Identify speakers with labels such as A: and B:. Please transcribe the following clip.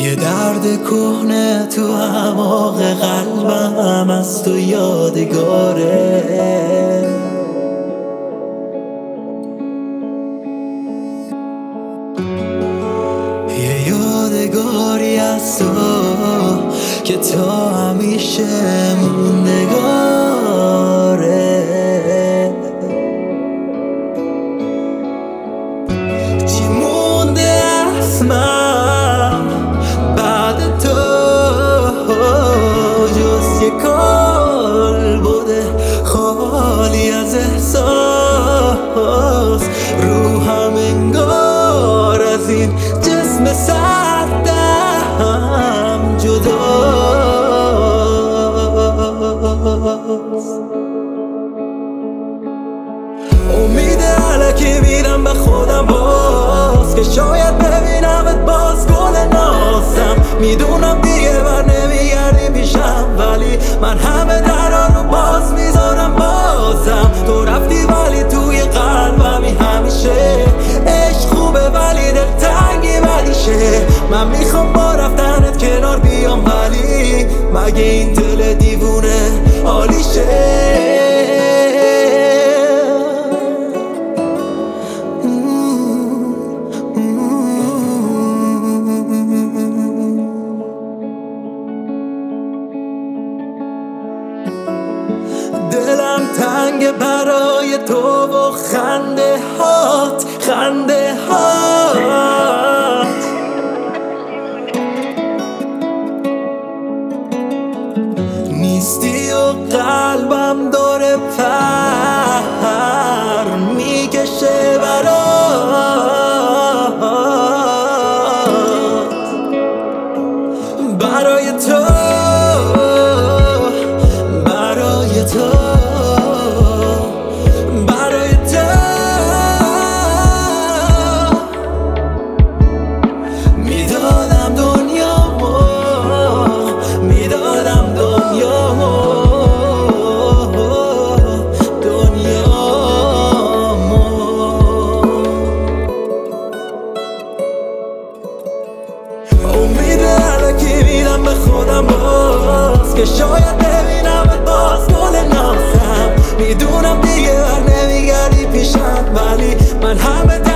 A: یه درد کهنه تو اعماق قلبم از تو یادگاره. یه یادگاری از تو که تا همیشه موندگاره. چی مونده از من بعد تو جز یه کالبد خالی از احساس؟ روحم انگار از این جسم سردم جداست. امید علکی میرم به خودم باز که شاید ببینمت باز. گل نازم میدونم دیگه بر نمیگردی پیشم، ولی من همه درا رو باز میذارم بازم. تو رفتی ولی توی قلبمی همیشه. عشق خوبه ولی دلتنگی بدیشه. من میخوام با رفتنت کنار بیام، ولی مگه این دل دیوونه حالیشه؟ دلم تنگ برای تو و خنده هات، خنده هات. نیستی و قلبم داره پر میکشه برای تو، برای تو، برای تو. میدادم دنیامو، میدادم دنیامو، دنیامو. امید علکی میدم به خودم باز که شاید ببینمت باز. گل نازم میدونم دیگه بر نمیگردی پیشم، ولی من همه